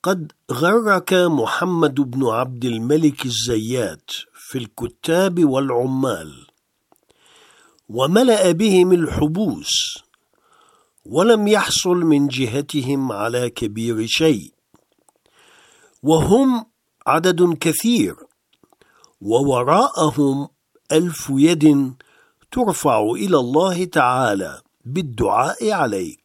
قد غرك محمد بن عبد الملك الزيات في الكتاب والعمال، وملأ بهم الحبوس، ولم يحصل من جهتهم على كبير شيء، وهم عدد كثير، ووراءهم 1000 يد ترفع إلى الله تعالى بالدعاء عليك.